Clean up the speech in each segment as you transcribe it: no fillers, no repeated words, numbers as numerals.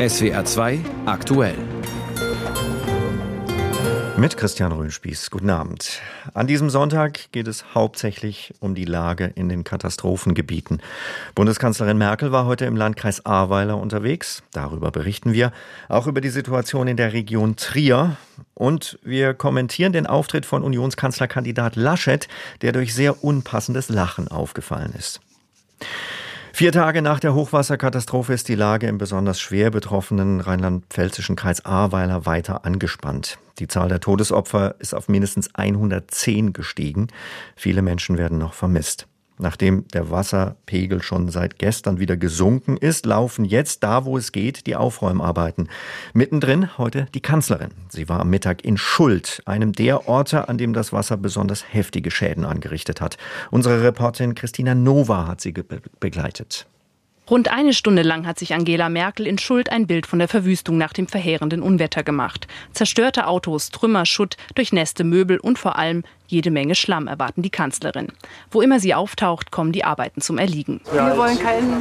SWR 2 aktuell. Mit Christian Röhnspieß. Guten Abend. An diesem Sonntag geht es hauptsächlich um die Lage in den Katastrophengebieten. Bundeskanzlerin Merkel war heute im Landkreis Ahrweiler unterwegs. Darüber berichten wir. Auch über die Situation in der Region Trier. Und wir kommentieren den Auftritt von Unionskanzlerkandidat Laschet, der durch sehr unpassendes Lachen aufgefallen ist. 4 Tage nach der Hochwasserkatastrophe ist die Lage im besonders schwer betroffenen rheinland-pfälzischen Kreis Ahrweiler weiter angespannt. Die Zahl der Todesopfer ist auf mindestens 110 gestiegen. Viele Menschen werden noch vermisst. Nachdem der Wasserpegel schon seit gestern wieder gesunken ist, laufen jetzt, da wo es geht, die Aufräumarbeiten. Mittendrin heute die Kanzlerin. Sie war am Mittag in Schuld, einem der Orte, an dem das Wasser besonders heftige Schäden angerichtet hat. Unsere Reporterin Christina Nova hat sie begleitet. Rund eine Stunde lang hat sich Angela Merkel in Schuld ein Bild von der Verwüstung nach dem verheerenden Unwetter gemacht. Zerstörte Autos, Trümmer, Schutt, durchnässte Möbel und vor allem jede Menge Schlamm erwarten die Kanzlerin. Wo immer sie auftaucht, kommen die Arbeiten zum Erliegen. Wir wollen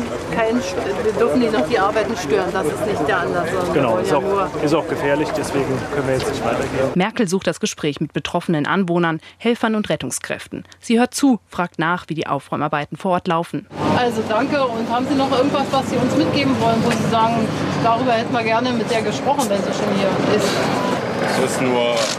wir dürfen nicht noch die Arbeiten stören, das ist nicht der Anlass. Genau, ist auch gefährlich, deswegen können wir jetzt nicht weitergehen. Merkel sucht das Gespräch mit betroffenen Anwohnern, Helfern und Rettungskräften. Sie hört zu, fragt nach, wie die Aufräumarbeiten vor Ort laufen. Also danke, und haben Sie noch irgendwas, was Sie uns mitgeben wollen, wo Sie sagen, darüber hätten wir gerne mit der gesprochen, wenn sie schon hier ist? Es ist nur,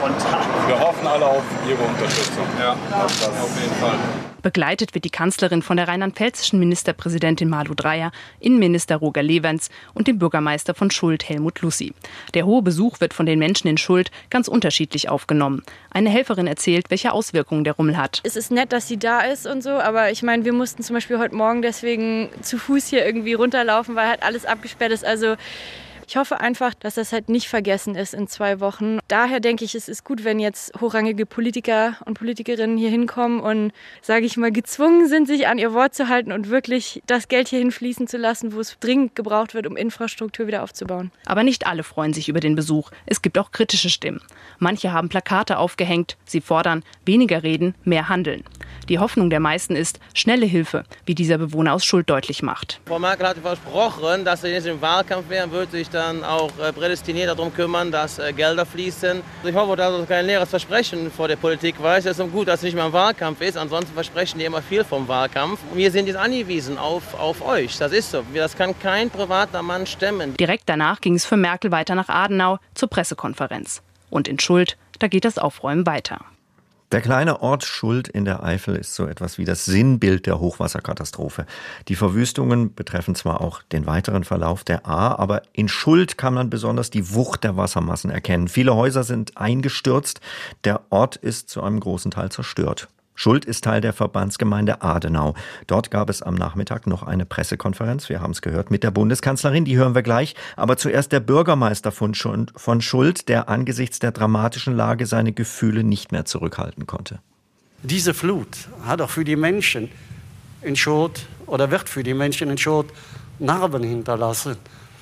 wir hoffen alle auf Ihre Unterstützung. Ja, das auf jeden Fall. Begleitet wird die Kanzlerin von der rheinland-pfälzischen Ministerpräsidentin Malu Dreyer, Innenminister Roger Lewens und dem Bürgermeister von Schuld, Helmut Lussi. Der hohe Besuch wird von den Menschen in Schuld ganz unterschiedlich aufgenommen. Eine Helferin erzählt, welche Auswirkungen der Rummel hat. Es ist nett, dass sie da ist und so, aber ich meine, wir mussten zum Beispiel heute Morgen deswegen zu Fuß hier irgendwie runterlaufen, weil halt alles abgesperrt ist. Also ich hoffe einfach, dass das halt nicht vergessen ist in 2 Wochen. Daher denke ich, es ist gut, wenn jetzt hochrangige Politiker und Politikerinnen hier hinkommen und, sage ich mal, gezwungen sind, sich an ihr Wort zu halten und wirklich das Geld hierhin fließen zu lassen, wo es dringend gebraucht wird, um Infrastruktur wieder aufzubauen. Aber nicht alle freuen sich über den Besuch. Es gibt auch kritische Stimmen. Manche haben Plakate aufgehängt. Sie fordern, weniger reden, mehr handeln. Die Hoffnung der meisten ist schnelle Hilfe, wie dieser Bewohner aus Schuld deutlich macht. Frau Merkel hat versprochen, dass sie jetzt im Wahlkampf wären, würde sich dann auch prädestiniert darum kümmern, dass Gelder fließen. Ich hoffe, dass das kein leeres Versprechen vor der Politik war. Es ist so gut, dass es nicht mehr ein Wahlkampf ist. Ansonsten versprechen die immer viel vom Wahlkampf. Wir sind jetzt angewiesen auf euch. Das ist so. Das kann kein privater Mann stemmen. Direkt danach ging es für Merkel weiter nach Adenau zur Pressekonferenz. Und in Schuld, da geht das Aufräumen weiter. Der kleine Ort Schuld in der Eifel ist so etwas wie das Sinnbild der Hochwasserkatastrophe. Die Verwüstungen betreffen zwar auch den weiteren Verlauf der Ahr, aber in Schuld kann man besonders die Wucht der Wassermassen erkennen. Viele Häuser sind eingestürzt, der Ort ist zu einem großen Teil zerstört. Schuld ist Teil der Verbandsgemeinde Adenau. Dort gab es am Nachmittag noch eine Pressekonferenz, wir haben es gehört, mit der Bundeskanzlerin, die hören wir gleich. Aber zuerst der Bürgermeister von Schuld, der angesichts der dramatischen Lage seine Gefühle nicht mehr zurückhalten konnte. Diese Flut hat auch für die Menschen in Schuld oder wird für die Menschen in Schuld Narben hinterlassen.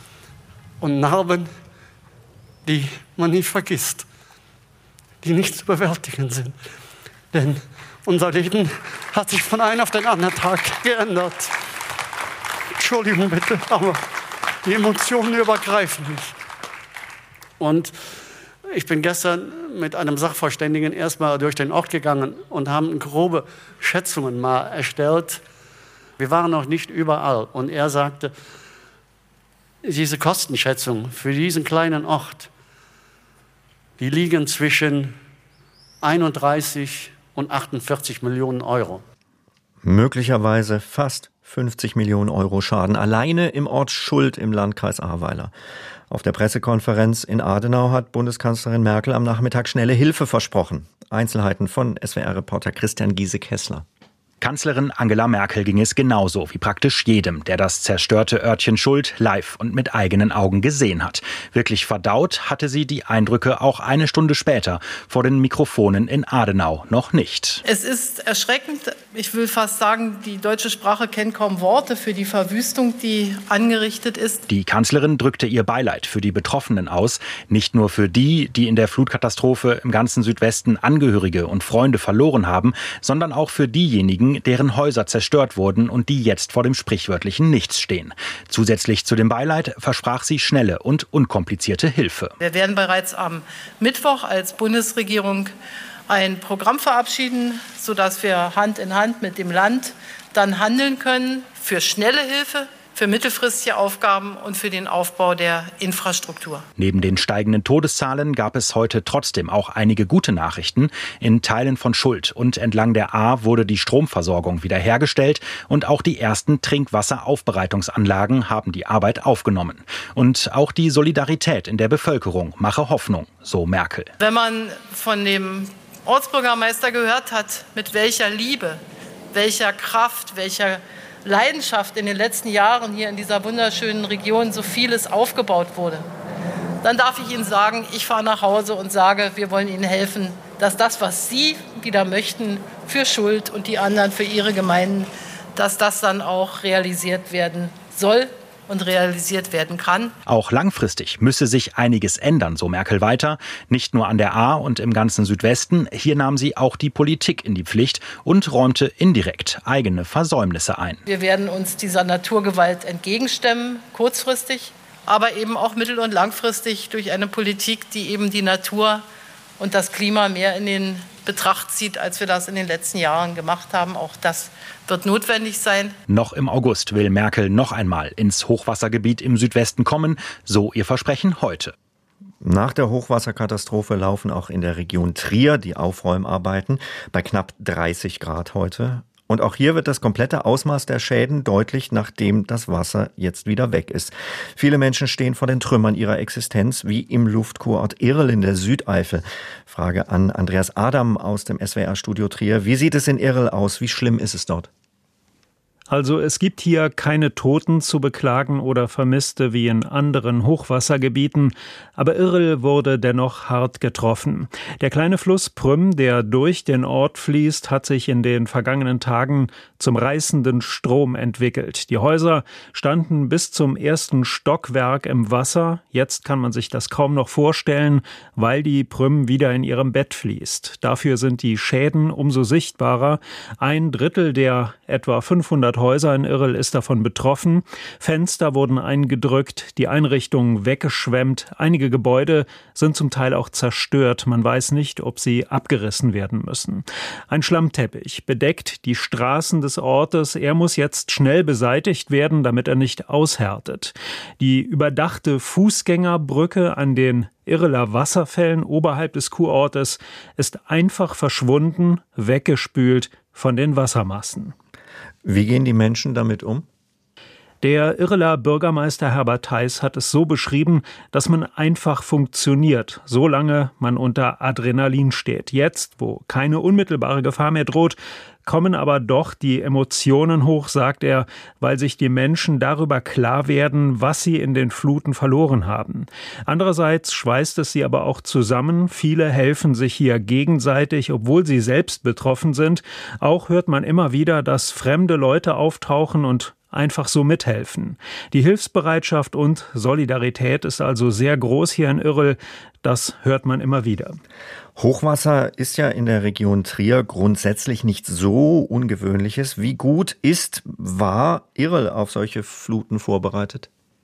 Und Narben, die man nie vergisst, die nicht zu bewältigen sind. Denn unser Leben hat sich von einem auf den anderen Tag geändert. Entschuldigung bitte, aber die Emotionen übergreifen mich. Und ich bin gestern mit einem Sachverständigen erstmal durch den Ort gegangen und haben grobe Schätzungen mal erstellt. Wir waren noch nicht überall. Und er sagte, diese Kostenschätzungen für diesen kleinen Ort, die liegen zwischen 31 und 48 Millionen Euro. Möglicherweise fast 50 Millionen Euro Schaden alleine im Ort Schuld im Landkreis Ahrweiler. Auf der Pressekonferenz in Adenau hat Bundeskanzlerin Merkel am Nachmittag schnelle Hilfe versprochen. Einzelheiten von SWR-Reporter Christian Giese-Kessler. Kanzlerin Angela Merkel ging es genauso wie praktisch jedem, der das zerstörte Örtchen Schuld live und mit eigenen Augen gesehen hat. Wirklich verdaut hatte sie die Eindrücke auch eine Stunde später vor den Mikrofonen in Adenau noch nicht. Es ist erschreckend. Ich will fast sagen, die deutsche Sprache kennt kaum Worte für die Verwüstung, die angerichtet ist. Die Kanzlerin drückte ihr Beileid für die Betroffenen aus. Nicht nur für die, die in der Flutkatastrophe im ganzen Südwesten Angehörige und Freunde verloren haben, sondern auch für diejenigen, ging, deren Häuser zerstört wurden und die jetzt vor dem sprichwörtlichen Nichts stehen. Zusätzlich zu dem Beileid versprach sie schnelle und unkomplizierte Hilfe. Wir werden bereits am Mittwoch als Bundesregierung ein Programm verabschieden, sodass wir Hand in Hand mit dem Land dann handeln können für schnelle Hilfe, für mittelfristige Aufgaben und für den Aufbau der Infrastruktur. Neben den steigenden Todeszahlen gab es heute trotzdem auch einige gute Nachrichten. In Teilen von Schuld und entlang der Ahr wurde die Stromversorgung wiederhergestellt und auch die ersten Trinkwasseraufbereitungsanlagen haben die Arbeit aufgenommen. Und auch die Solidarität in der Bevölkerung mache Hoffnung, so Merkel. Wenn man von dem Ortsbürgermeister gehört hat, mit welcher Liebe, welcher Kraft, welcher Leidenschaft in den letzten Jahren hier in dieser wunderschönen Region so vieles aufgebaut wurde, dann darf ich Ihnen sagen, ich fahre nach Hause und sage, wir wollen Ihnen helfen, dass das, was Sie wieder möchten für Schuld und die anderen für ihre Gemeinden, dass das dann auch realisiert werden soll und realisiert werden kann. Auch langfristig müsse sich einiges ändern, so Merkel weiter. Nicht nur an der Ahr und im ganzen Südwesten. Hier nahm sie auch die Politik in die Pflicht und räumte indirekt eigene Versäumnisse ein. Wir werden uns dieser Naturgewalt entgegenstemmen, kurzfristig, aber eben auch mittel- und langfristig durch eine Politik, die eben die Natur und das Klima mehr in den Betracht zieht, als wir das in den letzten Jahren gemacht haben. Auch das wird notwendig sein. Noch im August will Merkel noch einmal ins Hochwassergebiet im Südwesten kommen, so ihr Versprechen heute. Nach der Hochwasserkatastrophe laufen auch in der Region Trier die Aufräumarbeiten bei knapp 30 Grad heute. Und auch hier wird das komplette Ausmaß der Schäden deutlich, nachdem das Wasser jetzt wieder weg ist. Viele Menschen stehen vor den Trümmern ihrer Existenz, wie im Luftkurort Irl in der Südeifel. Frage an Andreas Adam aus dem SWR-Studio Trier. Wie sieht es in Irl aus? Wie schlimm ist es dort? Also es gibt hier keine Toten zu beklagen oder Vermisste wie in anderen Hochwassergebieten, aber Irl wurde dennoch hart getroffen. Der kleine Fluss Prüm, der durch den Ort fließt, hat sich in den vergangenen Tagen zum reißenden Strom entwickelt. Die Häuser standen bis zum ersten Stockwerk im Wasser. Jetzt kann man sich das kaum noch vorstellen, weil die Prüm wieder in ihrem Bett fließt. Dafür sind die Schäden umso sichtbarer. 1/3 der etwa 500 Häuser in Irl ist davon betroffen. Fenster wurden eingedrückt, die Einrichtungen weggeschwemmt. Einige Gebäude sind zum Teil auch zerstört. Man weiß nicht, ob sie abgerissen werden müssen. Ein Schlammteppich bedeckt die Straßen des Ortes. Er muss jetzt schnell beseitigt werden, damit er nicht aushärtet. Die überdachte Fußgängerbrücke an den Irler Wasserfällen oberhalb des Kurortes ist einfach verschwunden, weggespült von den Wassermassen. Wie gehen die Menschen damit um? Der Irler Bürgermeister Herbert Theiss hat es so beschrieben, dass man einfach funktioniert, solange man unter Adrenalin steht. Jetzt, wo keine unmittelbare Gefahr mehr droht, kommen aber doch die Emotionen hoch, sagt er, weil sich die Menschen darüber klar werden, was sie in den Fluten verloren haben. Andererseits schweißt es sie aber auch zusammen. Viele helfen sich hier gegenseitig, obwohl sie selbst betroffen sind. Auch hört man immer wieder, dass fremde Leute auftauchen und einfach so mithelfen. Die Hilfsbereitschaft und Solidarität ist also sehr groß hier in Irl. Das hört man immer wieder. Hochwasser ist ja in der Region Trier grundsätzlich nichts so Ungewöhnliches. Wie gut war Irl auf solche Fluten vorbereitet?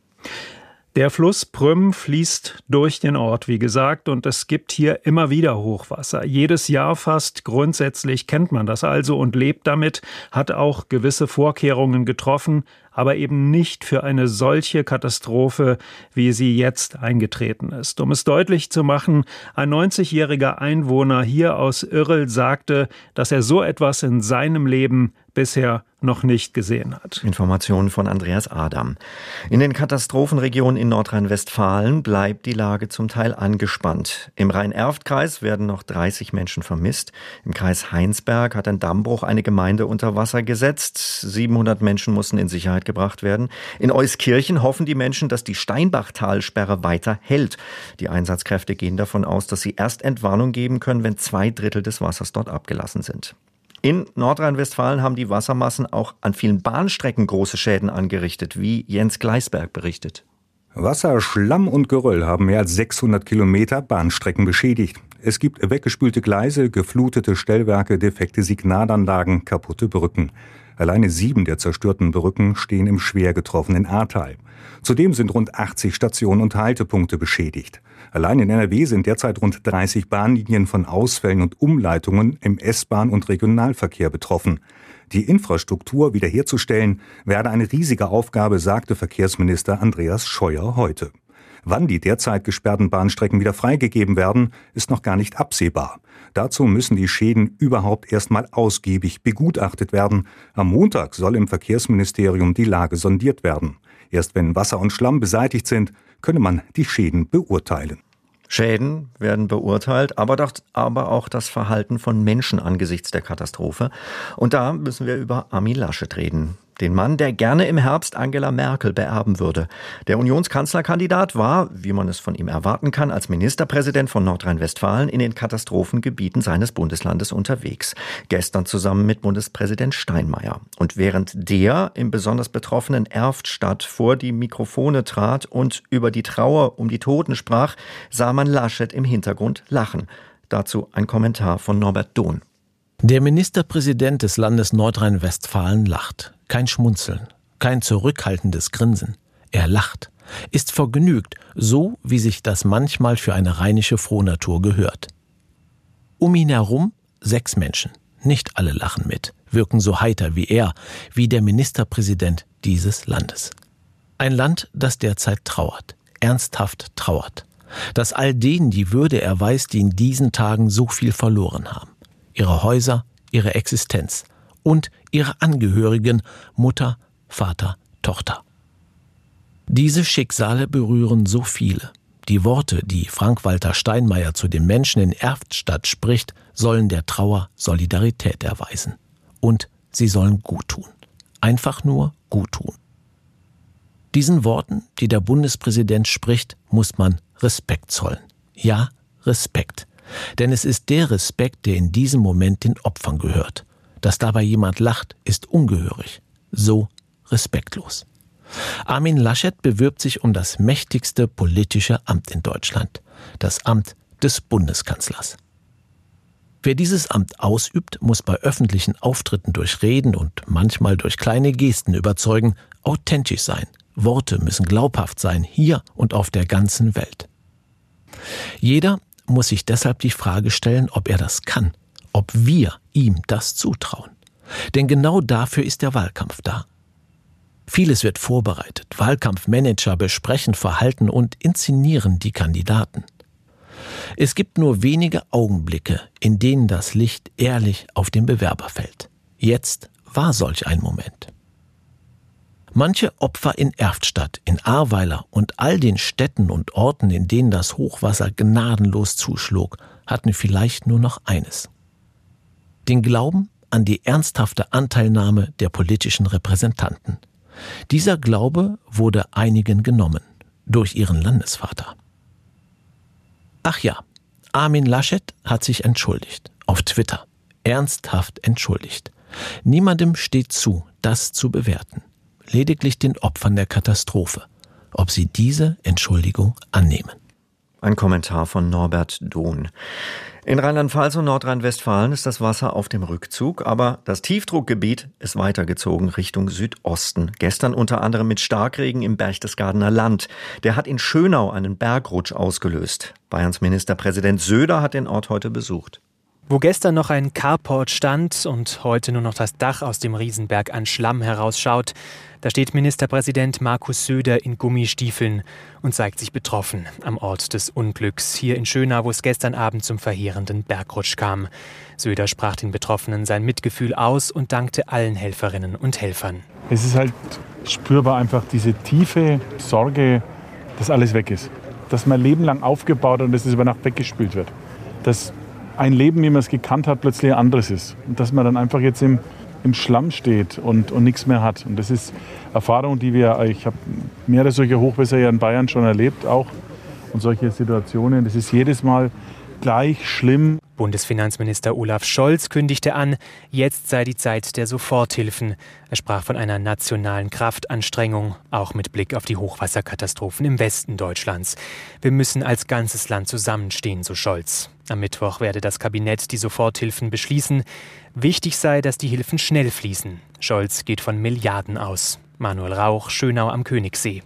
Der Fluss Prüm fließt durch den Ort, wie gesagt, und es gibt hier immer wieder Hochwasser. Jedes Jahr fast. Grundsätzlich kennt man das also und lebt damit, hat auch gewisse Vorkehrungen getroffen, aber eben nicht für eine solche Katastrophe, wie sie jetzt eingetreten ist. Um es deutlich zu machen, ein 90-jähriger Einwohner hier aus Irl sagte, dass er so etwas in seinem Leben bisher noch nicht gesehen hat. Informationen von Andreas Adam. In den Katastrophenregionen in Nordrhein-Westfalen bleibt die Lage zum Teil angespannt. Im Rhein-Erft-Kreis werden noch 30 Menschen vermisst. Im Kreis Heinsberg hat ein Dammbruch eine Gemeinde unter Wasser gesetzt. 700 Menschen mussten in Sicherheit gebracht werden. In Euskirchen hoffen die Menschen, dass die Steinbachtalsperre weiter hält. Die Einsatzkräfte gehen davon aus, dass sie erst Entwarnung geben können, wenn 2/3 des Wassers dort abgelassen sind. In Nordrhein-Westfalen haben die Wassermassen auch an vielen Bahnstrecken große Schäden angerichtet, wie Jens Gleisberg berichtet. Wasser, Schlamm und Geröll haben mehr als 600 Kilometer Bahnstrecken beschädigt. Es gibt weggespülte Gleise, geflutete Stellwerke, defekte Signalanlagen, kaputte Brücken. Alleine 7 der zerstörten Brücken stehen im schwer getroffenen Ahrtal. Zudem sind rund 80 Stationen und Haltepunkte beschädigt. Allein in NRW sind derzeit rund 30 Bahnlinien von Ausfällen und Umleitungen im S-Bahn- und Regionalverkehr betroffen. Die Infrastruktur wiederherzustellen werde eine riesige Aufgabe, sagte Verkehrsminister Andreas Scheuer heute. Wann die derzeit gesperrten Bahnstrecken wieder freigegeben werden, ist noch gar nicht absehbar. Dazu müssen die Schäden überhaupt erstmal ausgiebig begutachtet werden. Am Montag soll im Verkehrsministerium die Lage sondiert werden. Erst wenn Wasser und Schlamm beseitigt sind, könne man die Schäden beurteilen. Schäden werden beurteilt, aber auch das Verhalten von Menschen angesichts der Katastrophe. Und da müssen wir über Armin Laschet reden. Den Mann, der gerne im Herbst Angela Merkel beerben würde. Der Unionskanzlerkandidat war, wie man es von ihm erwarten kann, als Ministerpräsident von Nordrhein-Westfalen in den Katastrophengebieten seines Bundeslandes unterwegs. Gestern zusammen mit Bundespräsident Steinmeier. Und während der im besonders betroffenen Erftstadt vor die Mikrofone trat und über die Trauer um die Toten sprach, sah man Laschet im Hintergrund lachen. Dazu ein Kommentar von Norbert Dohn. Der Ministerpräsident des Landes Nordrhein-Westfalen lacht. Kein Schmunzeln, kein zurückhaltendes Grinsen. Er lacht, ist vergnügt, so wie sich das manchmal für eine rheinische Frohnatur gehört. Um ihn herum 6 Menschen. Nicht alle lachen mit, wirken so heiter wie er, wie der Ministerpräsident dieses Landes. Ein Land, das derzeit trauert, ernsthaft trauert. Das all denen die Würde erweist, die in diesen Tagen so viel verloren haben. Ihre Häuser, ihre Existenz und ihre Angehörigen, Mutter, Vater, Tochter. Diese Schicksale berühren so viele. Die Worte, die Frank-Walter Steinmeier zu den Menschen in Erftstadt spricht, sollen der Trauer Solidarität erweisen. Und sie sollen gut tun. Einfach nur gut tun. Diesen Worten, die der Bundespräsident spricht, muss man Respekt zollen. Ja, Respekt. Denn es ist der Respekt, der in diesem Moment den Opfern gehört. Dass dabei jemand lacht, ist ungehörig. So respektlos. Armin Laschet bewirbt sich um das mächtigste politische Amt in Deutschland. Das Amt des Bundeskanzlers. Wer dieses Amt ausübt, muss bei öffentlichen Auftritten durch Reden und manchmal durch kleine Gesten überzeugen, authentisch sein. Worte müssen glaubhaft sein, hier und auf der ganzen Welt. Jeder muss sich deshalb die Frage stellen, ob er das kann, ob wir ihm das zutrauen. Denn genau dafür ist der Wahlkampf da. Vieles wird vorbereitet. Wahlkampfmanager besprechen Verhalten und inszenieren die Kandidaten. Es gibt nur wenige Augenblicke, in denen das Licht ehrlich auf den Bewerber fällt. Jetzt war solch ein Moment. Manche Opfer in Erftstadt, in Ahrweiler und all den Städten und Orten, in denen das Hochwasser gnadenlos zuschlug, hatten vielleicht nur noch eines: den Glauben an die ernsthafte Anteilnahme der politischen Repräsentanten. Dieser Glaube wurde einigen genommen, durch ihren Landesvater. Ach ja, Armin Laschet hat sich entschuldigt, auf Twitter, ernsthaft entschuldigt. Niemandem steht zu, das zu bewerten. Lediglich den Opfern der Katastrophe, ob sie diese Entschuldigung annehmen. Ein Kommentar von Norbert Dohn. In Rheinland-Pfalz und Nordrhein-Westfalen ist das Wasser auf dem Rückzug, aber das Tiefdruckgebiet ist weitergezogen Richtung Südosten. Gestern unter anderem mit Starkregen im Berchtesgadener Land. Der hat in Schönau einen Bergrutsch ausgelöst. Bayerns Ministerpräsident Söder hat den Ort heute besucht. Wo gestern noch ein Carport stand und heute nur noch das Dach aus dem Riesenberg an Schlamm herausschaut, da steht Ministerpräsident Markus Söder in Gummistiefeln und zeigt sich betroffen am Ort des Unglücks, hier in Schönau, wo es gestern Abend zum verheerenden Bergrutsch kam. Söder sprach den Betroffenen sein Mitgefühl aus und dankte allen Helferinnen und Helfern. Es ist halt spürbar einfach diese tiefe Sorge, dass alles weg ist. Dass man Leben lang aufgebaut hat und dass es über Nacht weggespült wird. Dass ein Leben, wie man es gekannt hat, plötzlich ein anderes ist. Und dass man dann einfach jetzt im Schlamm steht und nichts mehr hat. Und das ist Erfahrung, ich habe mehrere solche Hochwässer ja in Bayern schon erlebt auch. Und solche Situationen, das ist jedes Mal gleich schlimm. Bundesfinanzminister Olaf Scholz kündigte an, jetzt sei die Zeit der Soforthilfen. Er sprach von einer nationalen Kraftanstrengung, auch mit Blick auf die Hochwasserkatastrophen im Westen Deutschlands. Wir müssen als ganzes Land zusammenstehen, so Scholz. Am Mittwoch werde das Kabinett die Soforthilfen beschließen. Wichtig sei, dass die Hilfen schnell fließen. Scholz geht von Milliarden aus. Manuel Rauch, Schönau am Königssee.